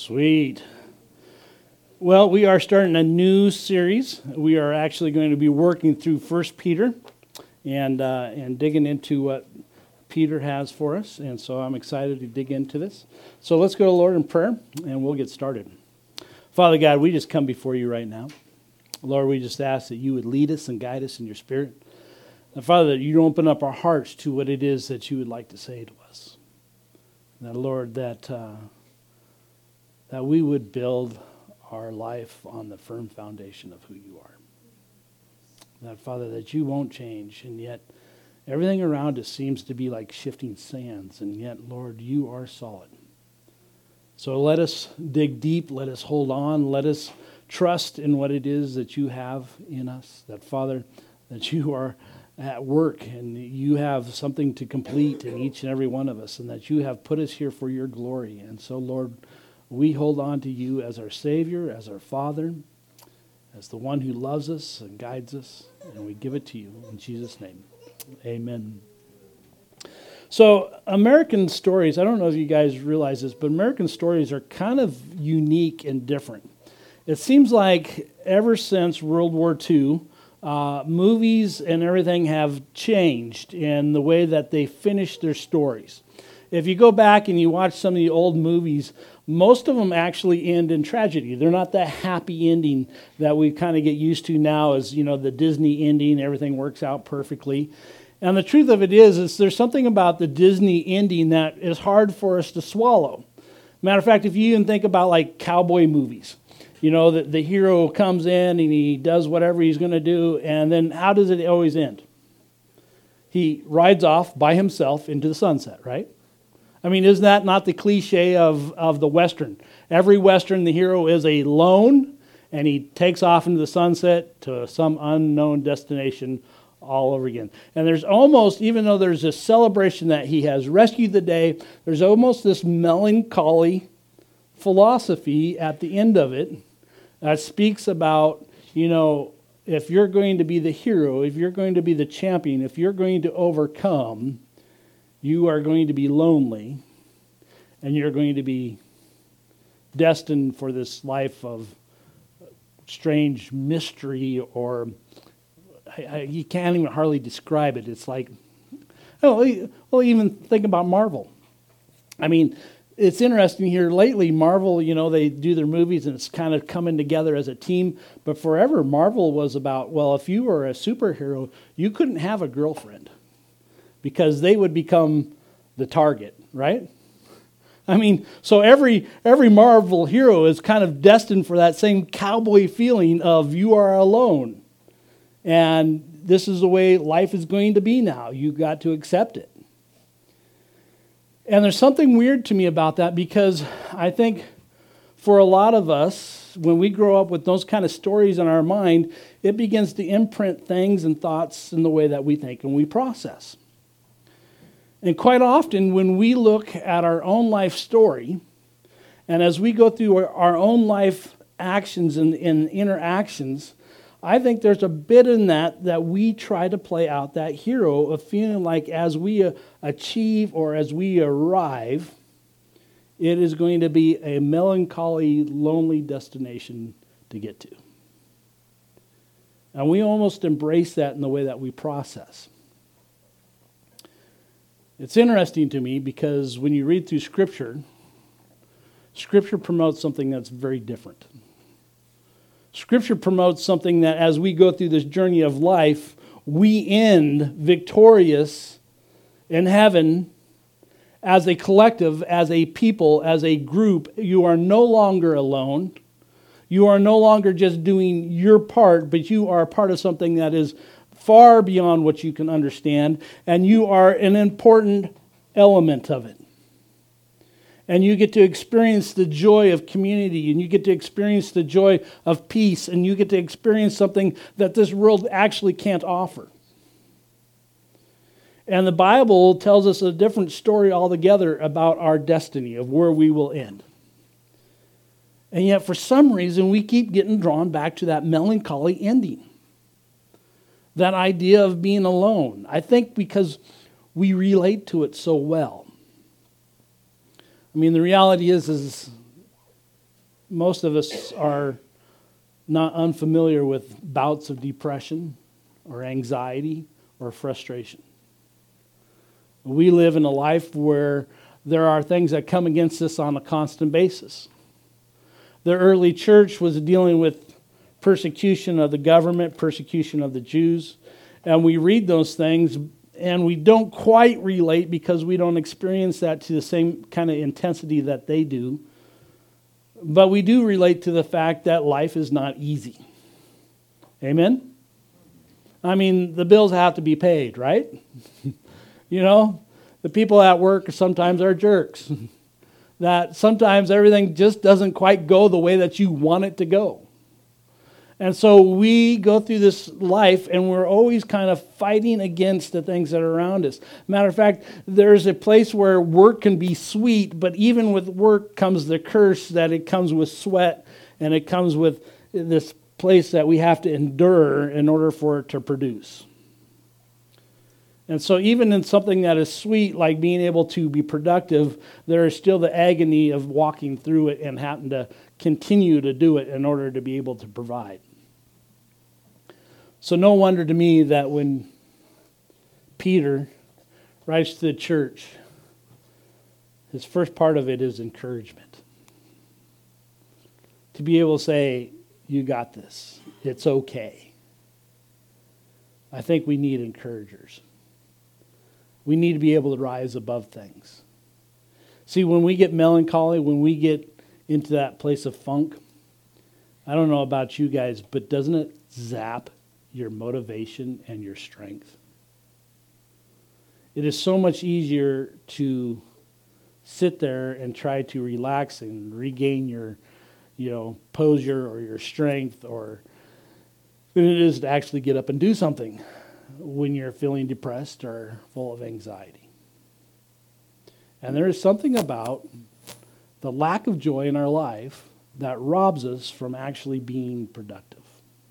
Sweet. Well, we are starting a new series. We are actually going to be working through 1 Peter and digging into what Peter has for us. And so I'm excited to dig into this. So let's go to the Lord in prayer, and we'll get started. Father God, we just come before you right now. Lord, we just ask that you would lead us and guide us in your Spirit. And Father, that you open up our hearts to what it is that you would like to say to us. And that, Lord, that we would build our life on the firm foundation of who you are. That, Father, that you won't change, and yet everything around us seems to be like shifting sands, and yet, Lord, you are solid. So let us dig deep, let us hold on, let us trust in what it is that you have in us. That, Father, that you are at work and you have something to complete in each and every one of us, and that you have put us here for your glory. And so, Lord, we hold on to you as our Savior, as our Father, as the one who loves us and guides us, and we give it to you in Jesus' name. Amen. So American stories, I don't know if you guys realize this, but American stories are kind of unique and different. It seems like ever since World War II, movies and everything have changed in the way that they finish their stories. If you go back and you watch some of the old movies, most of them actually end in tragedy. They're not that happy ending that we kind of get used to now as, you know, the Disney ending, everything works out perfectly. And the truth of it is there's something about the Disney ending that is hard for us to swallow. Matter of fact, if you even think about like cowboy movies, you know, the hero comes in and he does whatever he's going to do, and then how does it always end? He rides off by himself into the sunset, right? I mean, isn't that not the cliche of the Western? Every Western, the hero is alone, and he takes off into the sunset to some unknown destination all over again. And there's almost, even though there's this celebration that he has rescued the day, there's almost this melancholy philosophy at the end of it that speaks about, you know, if you're going to be the hero, if you're going to be the champion, if you're going to overcome, you are going to be lonely, and you're going to be destined for this life of strange mystery, or you can't even hardly describe it. It's like, well, even think about Marvel. I mean, it's interesting here lately, Marvel, you know, they do their movies and it's kind of coming together as a team, but forever Marvel was about, well, if you were a superhero, you couldn't have a girlfriend, because they would become the target, right? I mean, so every Marvel hero is kind of destined for that same cowboy feeling of you are alone. And this is the way life is going to be now. You've got to accept it. And there's something weird to me about that, because I think for a lot of us, when we grow up with those kind of stories in our mind, it begins to imprint things and thoughts in the way that we think and we process. And quite often, when we look at our own life story, and as we go through our own life actions and interactions, I think there's a bit in that we try to play out that hero of feeling like as we achieve or as we arrive, it is going to be a melancholy, lonely destination to get to. And we almost embrace that in the way that we process. It's interesting to me because when you read through Scripture, Scripture promotes something that's very different. Scripture promotes something that as we go through this journey of life, we end victorious in heaven as a collective, as a people, as a group. You are no longer alone. You are no longer just doing your part, but you are a part of something that is far beyond what you can understand, and you are an important element of it. And you get to experience the joy of community, and you get to experience the joy of peace, and you get to experience something that this world actually can't offer. And the Bible tells us a different story altogether about our destiny, of where we will end. And yet, for some reason, we keep getting drawn back to that melancholy ending. That idea of being alone. I think because we relate to it so well. I mean, the reality is most of us are not unfamiliar with bouts of depression or anxiety or frustration. We live in a life where there are things that come against us on a constant basis. The early church was dealing with persecution of the government, persecution of the Jews, and we read those things and we don't quite relate because we don't experience that to the same kind of intensity that they do. But we do relate to the fact that life is not easy. Amen? I mean, the bills have to be paid, right? You know, the people at work sometimes are jerks. That sometimes everything just doesn't quite go the way that you want it to go. And so we go through this life and we're always kind of fighting against the things that are around us. Matter of fact, there's a place where work can be sweet, but even with work comes the curse that it comes with sweat and it comes with this place that we have to endure in order for it to produce. And so even in something that is sweet, like being able to be productive, there is still the agony of walking through it and having to continue to do it in order to be able to provide. So no wonder to me that when Peter writes to the church, his first part of it is encouragement. To be able to say, you got this. It's okay. I think we need encouragers. We need to be able to rise above things. See, when we get melancholy, when we get into that place of funk, I don't know about you guys, but doesn't it zap your motivation and your strength? It is so much easier to sit there and try to relax and regain your, posure or your strength, or than it is to actually get up and do something when you're feeling depressed or full of anxiety. And there is something about the lack of joy in our life that robs us from actually being productive.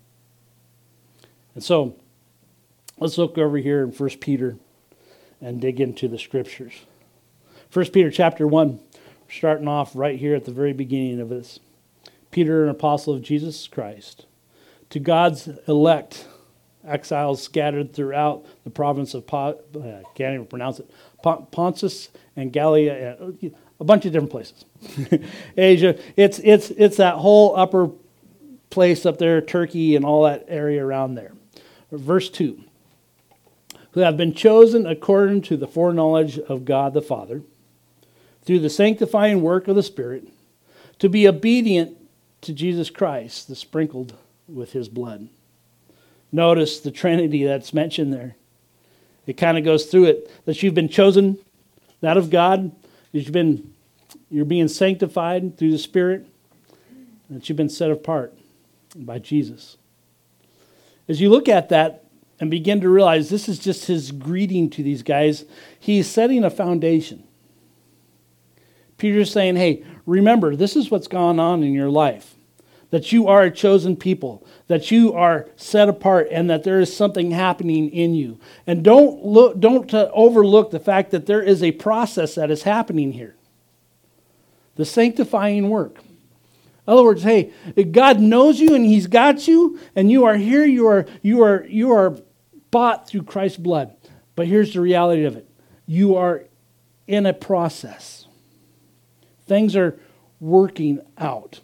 And so, let's look over here in 1 Peter and dig into the scriptures. 1 Peter chapter 1, we're starting off right here at the very beginning of this. Peter, an apostle of Jesus Christ, to God's elect, exiles scattered throughout the province of can't even pronounce it, Pontus and Galatia, a bunch of different places. Asia, it's that whole upper place up there, Turkey and all that area around there. Verse 2, who have been chosen according to the foreknowledge of God the Father, through the sanctifying work of the Spirit, to be obedient to Jesus Christ, the sprinkled with his blood. Notice the Trinity that's mentioned there. It kind of goes through it, that you've been chosen, that of God, that you're being sanctified through the Spirit, that you've been set apart by Jesus. As you look at that and begin to realize this is just his greeting to these guys, he's setting a foundation. Peter's saying, hey, remember, this is what's gone on in your life. That you are a chosen people, that you are set apart, and that there is something happening in you. And don't overlook the fact that there is a process that is happening here. The sanctifying work. In other words, hey, God knows you and he's got you, and you are here, you are bought through Christ's blood. But here's the reality of it. You are in a process. Things are working out.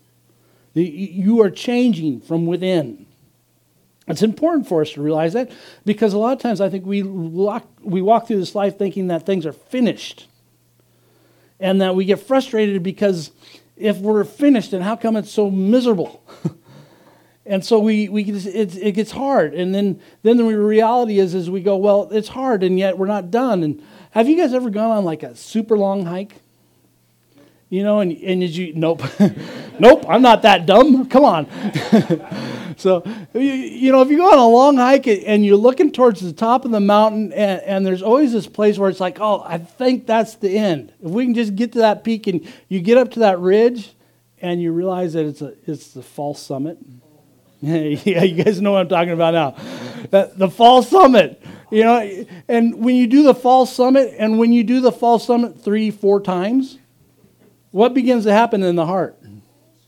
You are changing from within. It's important for us to realize that, because a lot of times I think we walk through this life thinking that things are finished. And that we get frustrated because if we're finished, then how come it's so miserable? And so it gets hard. And then the reality is we go, well, it's hard and yet we're not done. And have you guys ever gone on like a super long hike? Nope. Nope, I'm not that dumb. Come on. So, if you go on a long hike and you're looking towards the top of the mountain and there's always this place where it's like, oh, I think that's the end. If we can just get to that peak, and you get up to that ridge and you realize that it's the false summit. Yeah, you guys know what I'm talking about now. The false summit. And when you do the false summit, and when you do the false summit 3-4 times, what begins to happen in the heart?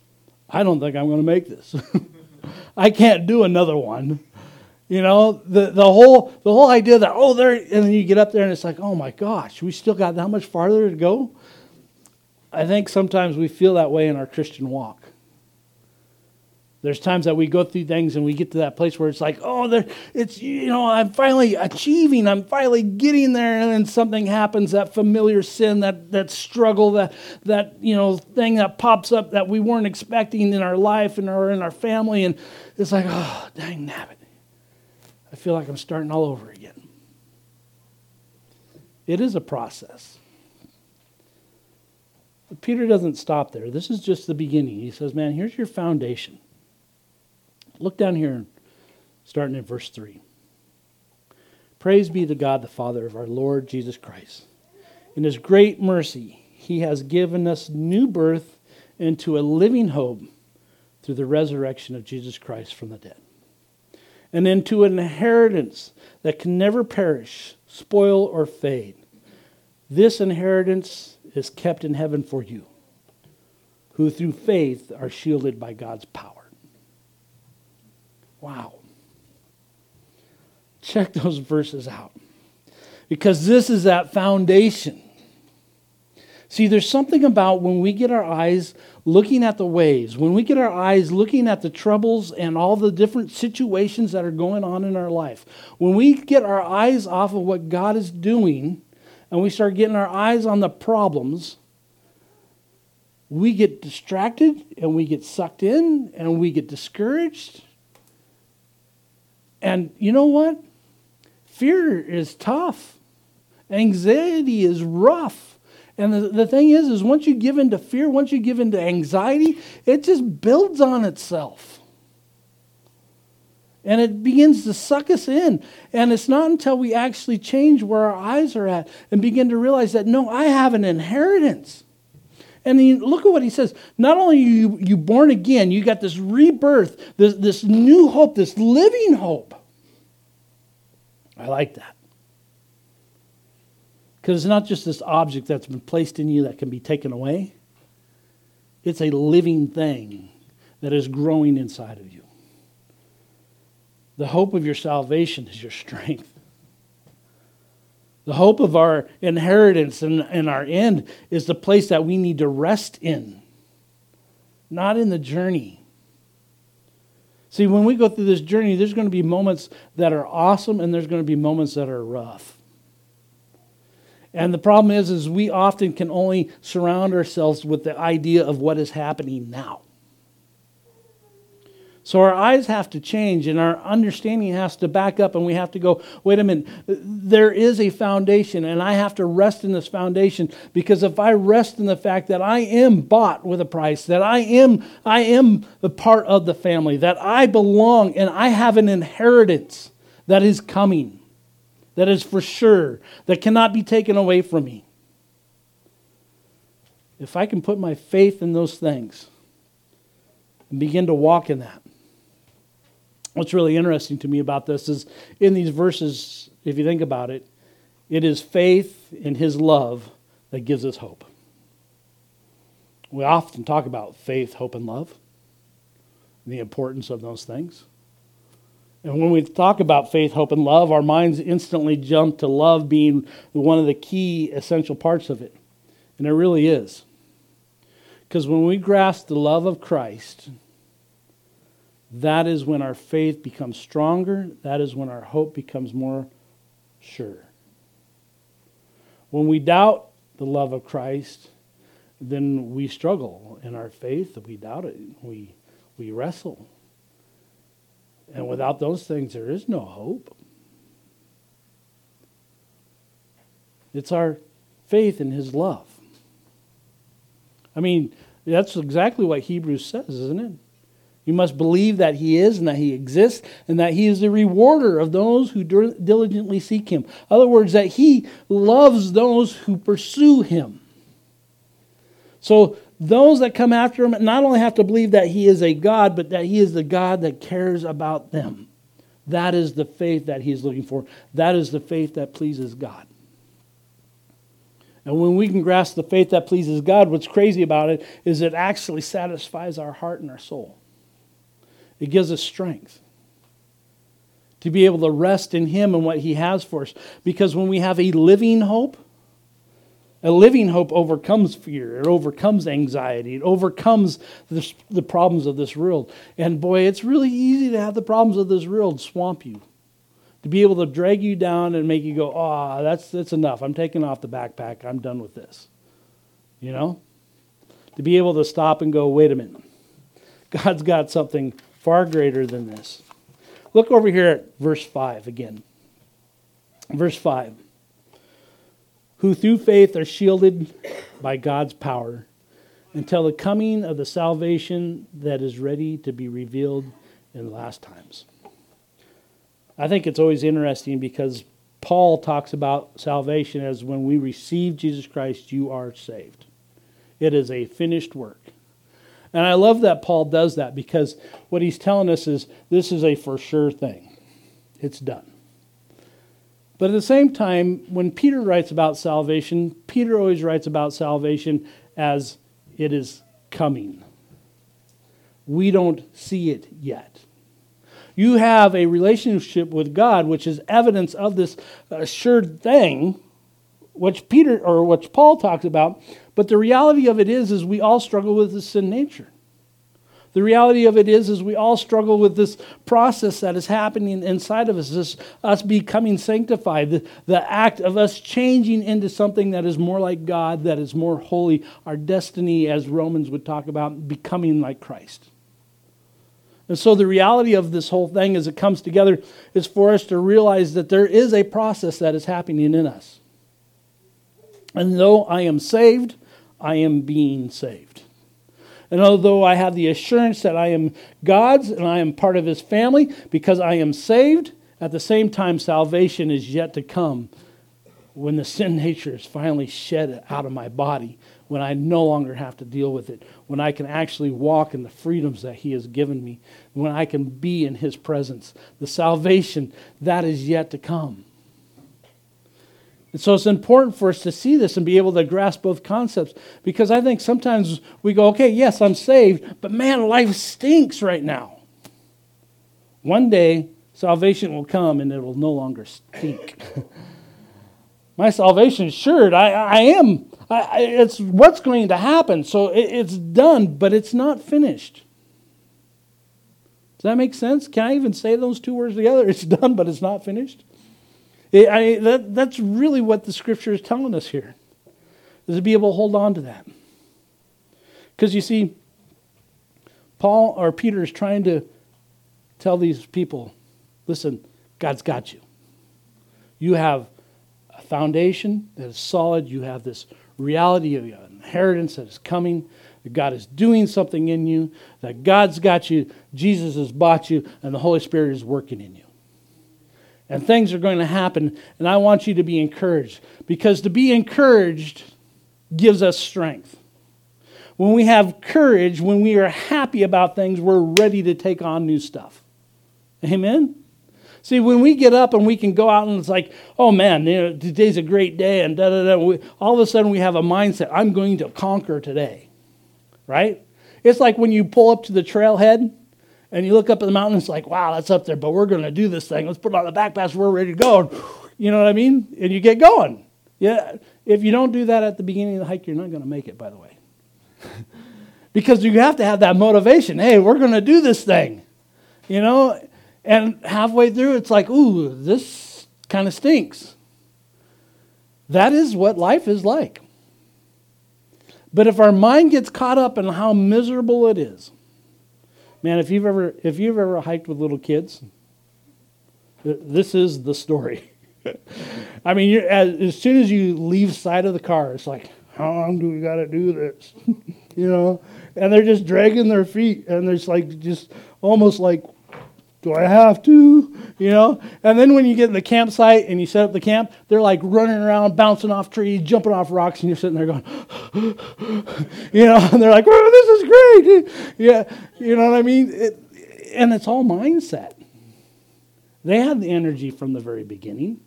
I don't think I'm going to make this. I can't do another one. You know, the whole idea that, there, and then you get up there and it's like, oh my gosh, we still got that much farther to go? I think sometimes we feel that way in our Christian walk. There's times that we go through things and we get to that place where it's like, I'm finally achieving, I'm finally getting there, and then something happens, that familiar sin, that struggle, that thing that pops up that we weren't expecting in our life and or in our family, and it's like, oh, dang nabbit. I feel like I'm starting all over again. It is a process. But Peter doesn't stop there. This is just the beginning. He says, man, here's your foundation. Look down here, starting in verse 3. Praise be to God, the Father of our Lord Jesus Christ. In His great mercy, He has given us new birth into a living hope through the resurrection of Jesus Christ from the dead, and into an inheritance that can never perish, spoil, or fade. This inheritance is kept in heaven for you, who through faith are shielded by God's power. Wow. Check those verses out, because this is that foundation. See, there's something about when we get our eyes looking at the waves, when we get our eyes looking at the troubles and all the different situations that are going on in our life, when we get our eyes off of what God is doing and we start getting our eyes on the problems, we get distracted and we get sucked in and we get discouraged. And you know what? Fear is tough. Anxiety is rough. And the thing is once you give into fear, once you give into anxiety, it just builds on itself. And it begins to suck us in. And it's not until we actually change where our eyes are at and begin to realize that, no, I have an inheritance. And look at what he says. Not only are you born again, you got this rebirth, this new hope, this living hope. I like that. Because it's not just this object that's been placed in you that can be taken away. It's a living thing that is growing inside of you. The hope of your salvation is your strength. The hope of our inheritance and our end is the place that we need to rest in, not in the journey. See, when we go through this journey, there's going to be moments that are awesome and there's going to be moments that are rough. And the problem is we often can only surround ourselves with the idea of what is happening now. So our eyes have to change and our understanding has to back up and we have to go, wait a minute, there is a foundation and I have to rest in this foundation, because if I rest in the fact that I am bought with a price, that I am a part of the family, that I belong and I have an inheritance that is coming, that is for sure, that cannot be taken away from me. If I can put my faith in those things and begin to walk in that. What's really interesting to me about this is in these verses, if you think about it, it is faith in His love that gives us hope. We often talk about faith, hope, and love, and the importance of those things. And when we talk about faith, hope, and love, our minds instantly jump to love being one of the key essential parts of it. And it really is. Because when we grasp the love of Christ, that is when our faith becomes stronger. That is when our hope becomes more sure. When we doubt the love of Christ, then we struggle in our faith. We doubt it. We wrestle. And without those things, there is no hope. It's our faith in His love. I mean, that's exactly what Hebrews says, isn't it? You must believe that He is and that He exists and that He is the rewarder of those who diligently seek Him. In other words, that He loves those who pursue Him. So those that come after Him not only have to believe that He is a God, but that He is the God that cares about them. That is the faith that He is looking for. That is the faith that pleases God. And when we can grasp the faith that pleases God, what's crazy about it is it actually satisfies our heart and our soul. It gives us strength to be able to rest in Him and what He has for us. Because when we have a living hope overcomes fear. It overcomes anxiety. It overcomes the problems of this world. And boy, it's really easy to have the problems of this world swamp you. To be able to drag you down and make you go, that's enough. I'm taking off the backpack. I'm done with this. You know? To be able to stop and go, wait a minute. God's got something far greater than this. Look over here at verse 5 again. Verse 5. Who through faith are shielded by God's power until the coming of the salvation that is ready to be revealed in the last times. I think it's always interesting because Paul talks about salvation as when we receive Jesus Christ, you are saved. It is a finished work. And I love that Paul does that because what he's telling us is this is a for sure thing. It's done. But at the same time, when Peter writes about salvation, Peter always writes about salvation as it is coming. We don't see it yet. You have a relationship with God, which is evidence of this assured thing, which Paul talks about. But the reality of it is we all struggle with this sin nature. The reality of it is we all struggle with this process that is happening inside of us, this us becoming sanctified, the act of us changing into something that is more like God, that is more holy, our destiny, as Romans would talk about, becoming like Christ. And so the reality of this whole thing as it comes together is for us to realize that there is a process that is happening in us. And though I am saved, I am being saved. And although I have the assurance that I am God's and I am part of His family because I am saved, at the same time salvation is yet to come when the sin nature is finally shed out of my body, when I no longer have to deal with it, when I can actually walk in the freedoms that He has given me, when I can be in His presence. The salvation, that is yet to come. And so it's important for us to see this and be able to grasp both concepts, because I think sometimes we go, okay, yes, I'm saved, but man, life stinks right now. One day, salvation will come and it will no longer stink. My salvation is assured. It's what's going to happen. So it's done, but it's not finished. Does that make sense? Can I even say those two words together? It's done, but it's not finished. That's really what the Scripture is telling us here, is to be able to hold on to that. Because you see, Peter is trying to tell these people, listen, God's got you. You have a foundation that is solid. You have this reality of an inheritance that is coming, that God is doing something in you, that God's got you, Jesus has bought you, and the Holy Spirit is working in you. And things are going to happen, and I want you to be encouraged, because to be encouraged gives us strength. When we have courage, when we are happy about things, we're ready to take on new stuff. Amen? See, when we get up and we can go out and it's like, oh man, today's a great day, and all of a sudden we have a mindset, I'm going to conquer today. Right? It's like when you pull up to the trailhead, and you look up at the mountain, it's like, wow, that's up there, but we're going to do this thing. Let's put on the backpacks, we're ready to go. You know what I mean? And you get going. Yeah. If you don't do that at the beginning of the hike, you're not going to make it, by the way. Because you have to have that motivation. Hey, we're going to do this thing. You know? And halfway through, it's like, ooh, this kind of stinks. That is what life is like. But if our mind gets caught up in how miserable it is, man, if you've ever hiked with little kids, this is the story. I mean, as soon as you leave sight of the car, it's like, how long do we got to do this? You know, and they're just dragging their feet, and there's like just almost like, do I have to? You know, and then when you get in the campsite and you set up the camp, they're like running around, bouncing off trees, jumping off rocks, and you're sitting there going, you know, and they're like, "Whoa, this is great!" Yeah, you know what I mean? And it's all mindset. They had the energy from the very beginning.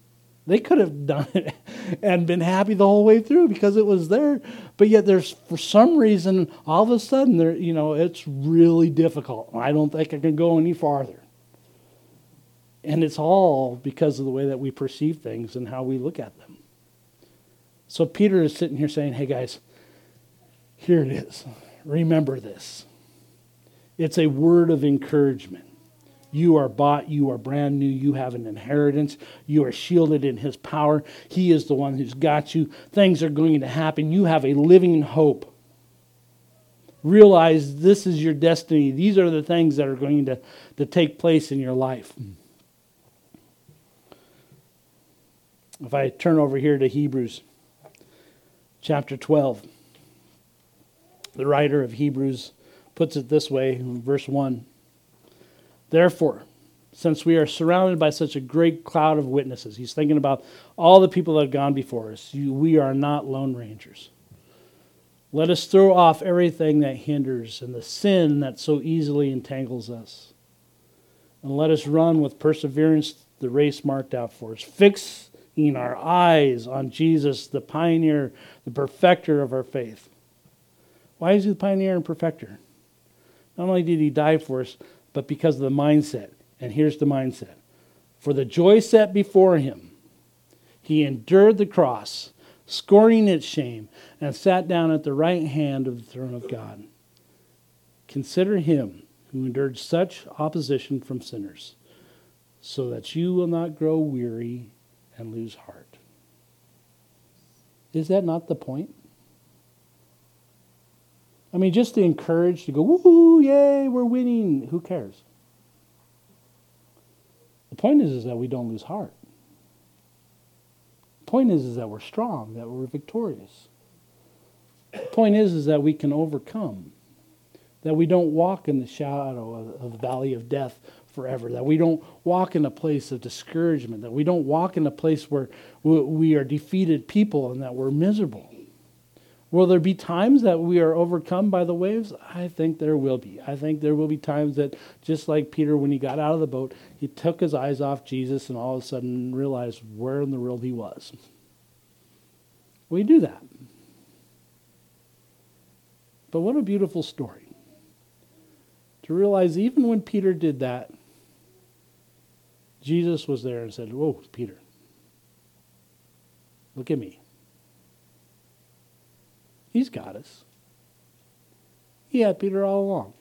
They could have done it and been happy the whole way through because it was there. But yet there's, for some reason, all of a sudden, it's really difficult. I don't think I can go any farther. And it's all because of the way that we perceive things and how we look at them. So Peter is sitting here saying, hey guys, here it is. Remember this. It's a word of encouragement. You are bought, you are brand new, you have an inheritance, you are shielded in his power. He is the one who's got you. Things are going to happen. You have a living hope. Realize this is your destiny. These are the things that are going to take place in your life. If I turn over here to Hebrews chapter 12, the writer of Hebrews puts it this way in verse 1. Therefore, since we are surrounded by such a great cloud of witnesses, he's thinking about all the people that have gone before us. We are not lone rangers. Let us throw off everything that hinders and the sin that so easily entangles us. And let us run with perseverance the race marked out for us, fixing our eyes on Jesus, the pioneer, the perfecter of our faith. Why is he the pioneer and perfecter? Not only did he die for us, but because of the mindset. And here's the mindset. For the joy set before him, he endured the cross, scorning its shame, and sat down at the right hand of the throne of God. Consider him who endured such opposition from sinners, so that you will not grow weary and lose heart. Is that not the point? I mean, just to encourage, to go, woo, yay, we're winning. Who cares? The point is that we don't lose heart. The point is that we're strong, that we're victorious. The point is that we can overcome, that we don't walk in the shadow of the valley of death forever, that we don't walk in a place of discouragement, that we don't walk in a place where we are defeated people and that we're miserable. Will there be times that we are overcome by the waves? I think there will be. I think there will be times that, just like Peter, when he got out of the boat, he took his eyes off Jesus and all of a sudden realized where in the world he was. We do that. But what a beautiful story. To realize even when Peter did that, Jesus was there and said, whoa, Peter, look at me. He's got us. He had Peter all along.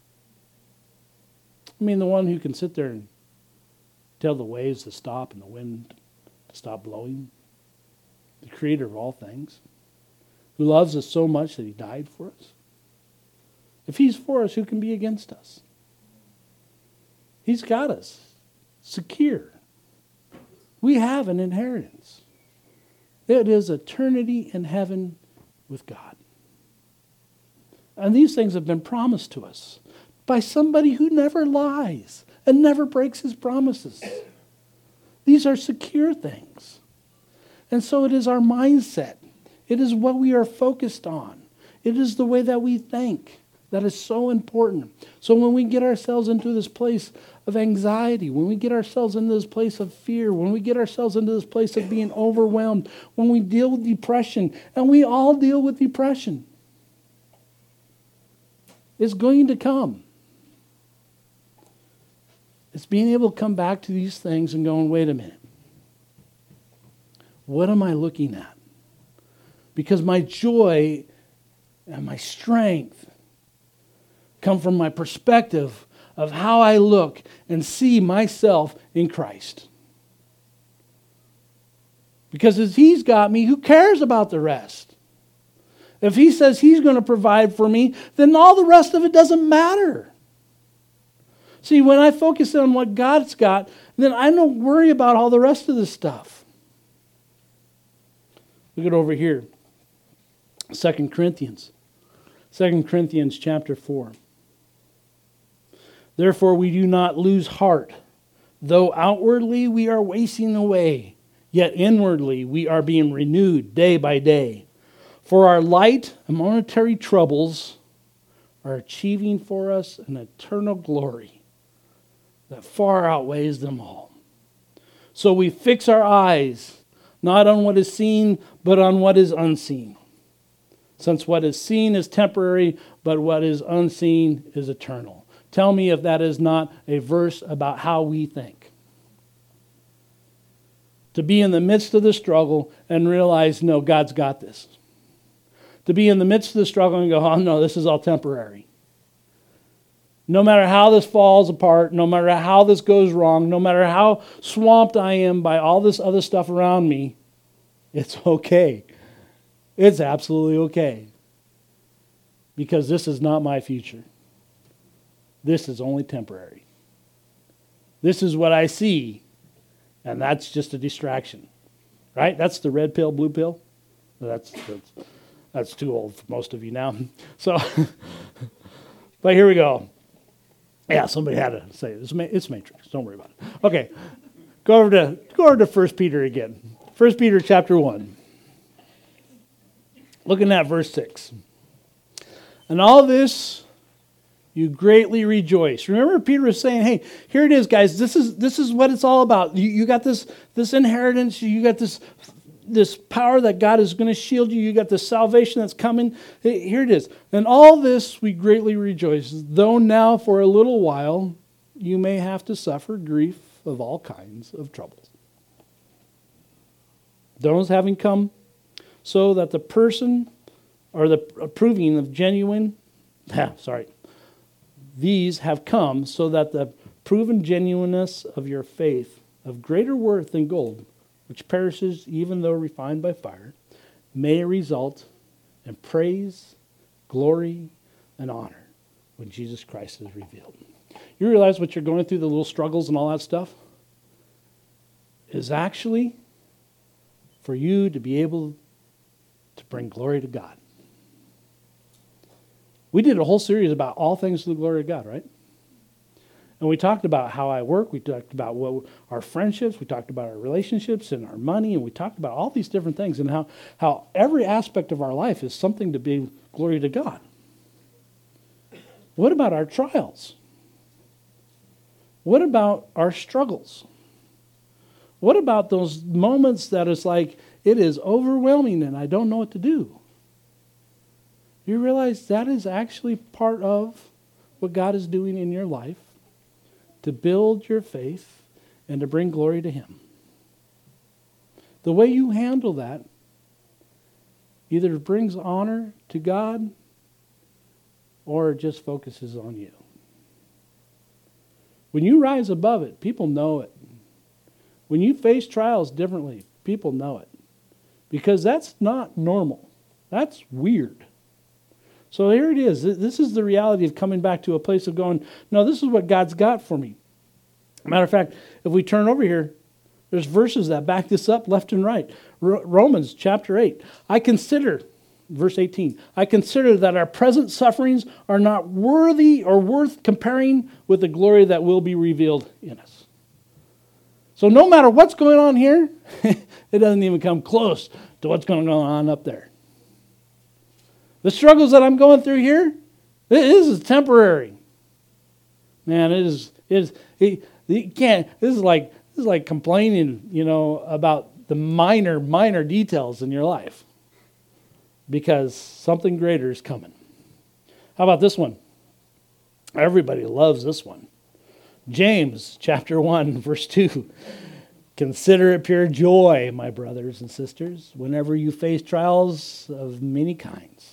I mean, the one who can sit there and tell the waves to stop and the wind to stop blowing. The creator of all things. Who loves us so much that he died for us. If he's for us, who can be against us? He's got us secure. We have an inheritance. It is eternity in heaven with God. And these things have been promised to us by somebody who never lies and never breaks his promises. These are secure things. And so it is our mindset. It is what we are focused on. It is the way that we think that is so important. So when we get ourselves into this place of anxiety, when we get ourselves into this place of fear, when we get ourselves into this place of being overwhelmed, when we deal with depression, and we all deal with depression, it's going to come. It's being able to come back to these things and going, wait a minute. What am I looking at? Because my joy and my strength come from my perspective of how I look and see myself in Christ. Because as he's got me, who cares about the rest? If he says he's going to provide for me, then all the rest of it doesn't matter. See, when I focus on what God's got, then I don't worry about all the rest of this stuff. Look at over here. 2 Corinthians. 2 Corinthians chapter 4. Therefore we do not lose heart. Though outwardly we are wasting away, yet inwardly we are being renewed day by day. For our light and momentary troubles are achieving for us an eternal glory that far outweighs them all. So we fix our eyes, not on what is seen, but on what is unseen. Since what is seen is temporary, but what is unseen is eternal. Tell me if that is not a verse about how we think. To be in the midst of the struggle and realize, no, God's got this. To be in the midst of the struggle and go, oh no, this is all temporary. No matter how this falls apart, no matter how this goes wrong, no matter how swamped I am by all this other stuff around me, it's okay. It's absolutely okay. Because this is not my future. This is only temporary. This is what I see, and that's just a distraction. Right? That's the red pill, blue pill. That's too old for most of you now. So, but here we go. Yeah, somebody had to say it. It's Matrix. Don't worry about it. Okay, go over to 1 Peter again. 1 Peter chapter 1. Looking at verse 6. And all this you greatly rejoice. Remember, Peter was saying, hey, here it is, guys. This is what it's all about. You got this inheritance. You got this power that God is going to shield you. You got this salvation that's coming. Here it is. And all this we greatly rejoice, though now for a little while you may have to suffer grief of all kinds of troubles. Those having come so that the person or the proving of genuine, these have come so that the proven genuineness of your faith, of greater worth than gold, which perishes even though refined by fire, may result in praise, glory, and honor when Jesus Christ is revealed. You realize what you're going through, the little struggles and all that stuff, is actually for you to be able to bring glory to God. We did a whole series about all things to the glory of God, right? And we talked about how I work. We talked about our friendships. We talked about our relationships and our money. And we talked about all these different things and how every aspect of our life is something to be glory to God. What about our trials? What about our struggles? What about those moments that it's like it is overwhelming and I don't know what to do? You realize that is actually part of what God is doing in your life to build your faith and to bring glory to Him. The way you handle that either brings honor to God or just focuses on you. When you rise above it, people know it. When you face trials differently, people know it. Because that's not normal. That's weird. So here it is. This is the reality of coming back to a place of going, no, this is what God's got for me. Matter of fact, if we turn over here, there's verses that back this up left and right. Romans chapter 8. I consider, verse 18, I consider that our present sufferings are not worthy or worth comparing with the glory that will be revealed in us. So no matter what's going on here, it doesn't even come close to what's going on up there. The struggles that I'm going through here, this is temporary. Man, you can't. This is like complaining, about the minor details in your life, because something greater is coming. How about this one? Everybody loves this one. James chapter 1, verse 2. Consider it pure joy, my brothers and sisters, whenever you face trials of many kinds.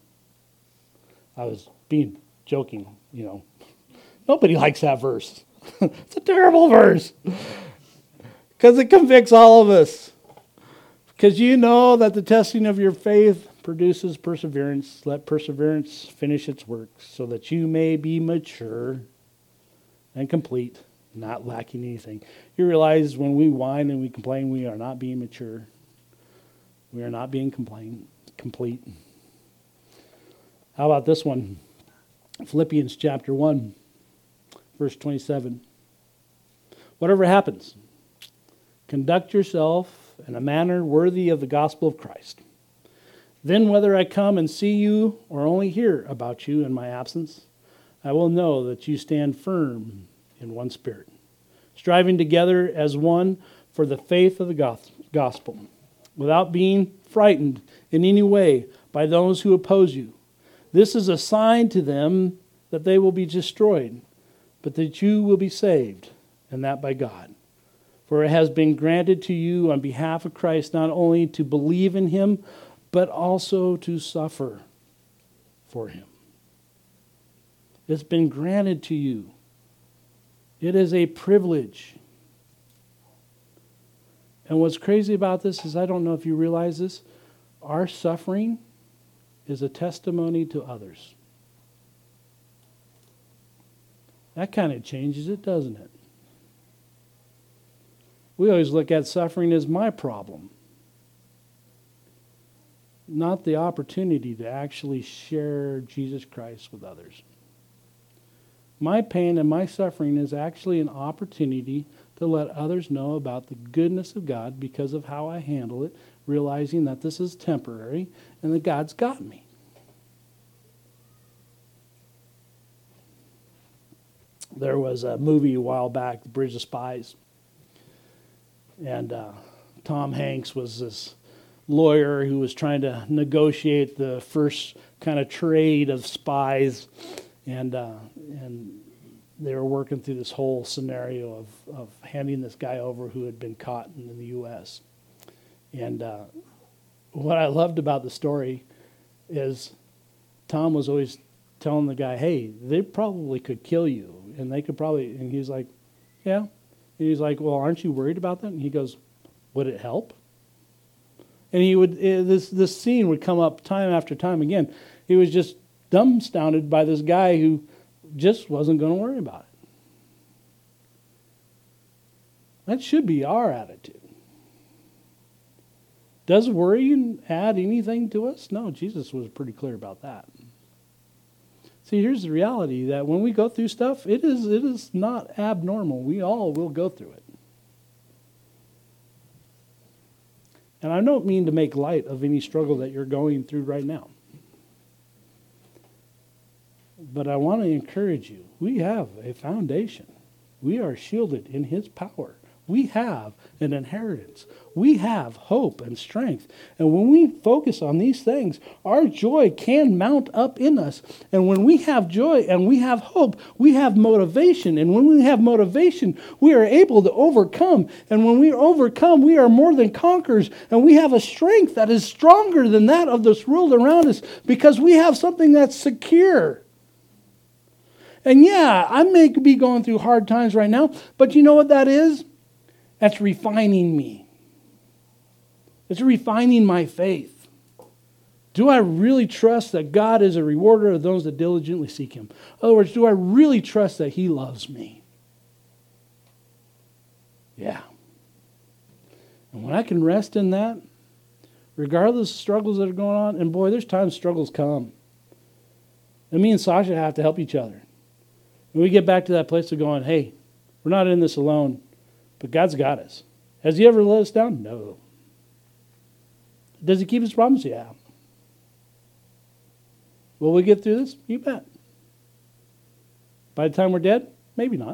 I was being joking, Nobody likes that verse. It's a terrible verse. Because it convicts all of us. Because you know that the testing of your faith produces perseverance. Let perseverance finish its work, so that you may be mature and complete, not lacking anything. You realize when we whine and we complain, we are not being mature. We are not being complete. How about this one? Philippians chapter 1, verse 27. Whatever happens, conduct yourself in a manner worthy of the gospel of Christ. Then whether I come and see you or only hear about you in my absence, I will know that you stand firm in one spirit, striving together as one for the faith of the gospel, without being frightened in any way by those who oppose you. This is a sign to them that they will be destroyed, but that you will be saved, and that by God. For it has been granted to you on behalf of Christ not only to believe in him, but also to suffer for him. It's been granted to you. It is a privilege. And what's crazy about this is, I don't know if you realize this, our suffering is a testimony to others. That kind of changes it, doesn't it? We always look at suffering as my problem, not the opportunity to actually share Jesus Christ with others. My pain and my suffering is actually an opportunity to let others know about the goodness of God because of how I handle it, realizing that this is temporary and that God's got me. There was a movie a while back, The Bridge of Spies, and Tom Hanks was this lawyer who was trying to negotiate the first kind of trade of spies, and they were working through this whole scenario of handing this guy over who had been caught in the U.S. And what I loved about the story is Tom was always telling the guy, hey, they probably could kill you, and they could probably, and he's like, yeah. And he's like, well, aren't you worried about that? And he goes, would it help? And he would, this scene would come up time after time again. He was just dumbfounded by this guy who just wasn't going to worry about it. That should be our attitude. Does worrying add anything to us? No, Jesus was pretty clear about that. See, here's the reality, that when we go through stuff, it is not abnormal. We all will go through it. And I don't mean to make light of any struggle that you're going through right now. But I want to encourage you. We have a foundation. We are shielded in his power. We have an inheritance. We have hope and strength. And when we focus on these things, our joy can mount up in us. And when we have joy and we have hope, we have motivation. And when we have motivation, we are able to overcome. And when we overcome, we are more than conquerors. And we have a strength that is stronger than that of this world around us, because we have something that's secure. And yeah, I may be going through hard times right now, but you know what that is? That's refining me. It's refining my faith. Do I really trust that God is a rewarder of those that diligently seek him? In other words, do I really trust that he loves me? Yeah. And when I can rest in that, regardless of struggles that are going on, and boy, there's times struggles come. And me and Sasha have to help each other. And we get back to that place of going, hey, we're not in this alone. But God's got us. Has he ever let us down? No. Does he keep his promise? Yeah. Will we get through this? You bet. By the time we're dead? Maybe not.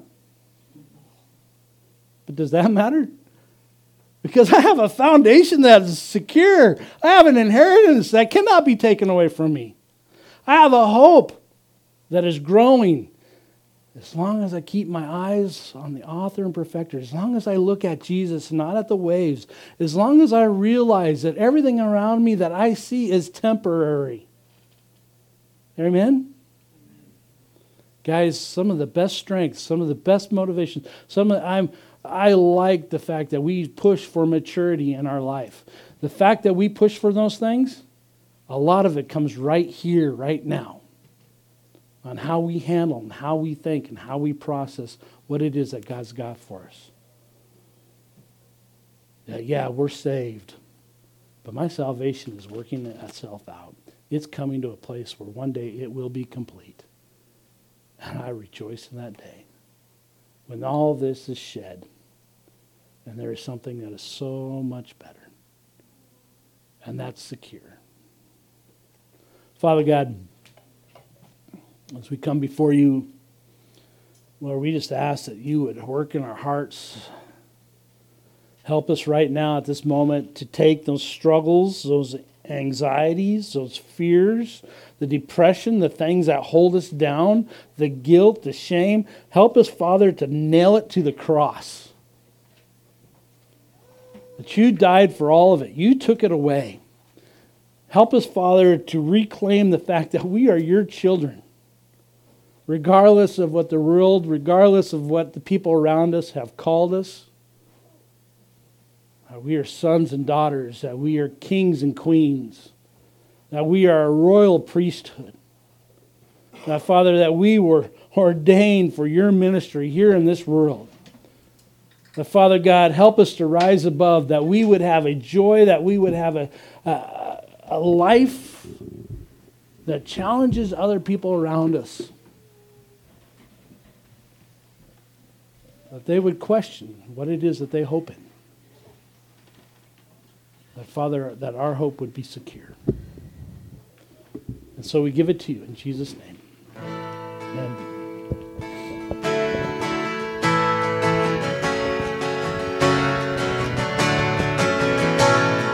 But does that matter? Because I have a foundation that is secure. I have an inheritance that cannot be taken away from me. I have a hope that is growing. As long as I keep my eyes on the author and perfecter, as long as I look at Jesus, not at the waves, as long as I realize that everything around me that I see is temporary. Amen? Guys, some of the best strengths, some of the best motivations, I like the fact that we push for maturity in our life. The fact that we push for those things, a lot of it comes right here, right now, on how we handle and how we think and how we process what it is that God's got for us. Yeah, we're saved, but my salvation is working itself out. It's coming to a place where one day it will be complete. And I rejoice in that day when all this is shed and there is something that is so much better, and that's secure. Father God, as we come before you, Lord, we just ask that you would work in our hearts. Help us right now at this moment to take those struggles, those anxieties, those fears, the depression, the things that hold us down, the guilt, the shame. Help us, Father, to nail it to the cross. That you died for all of it. You took it away. Help us, Father, to reclaim the fact that we are your children. Regardless of what the world, regardless of what the people around us have called us. We are sons and daughters, that we are kings and queens, that we are a royal priesthood. That, Father, that we were ordained for your ministry here in this world. That, Father God, help us to rise above, that we would have a joy, that we would have a life that challenges other people around us. That they would question what it is that they hope in. That, Father, that our hope would be secure. And so we give it to you in Jesus' name. Amen.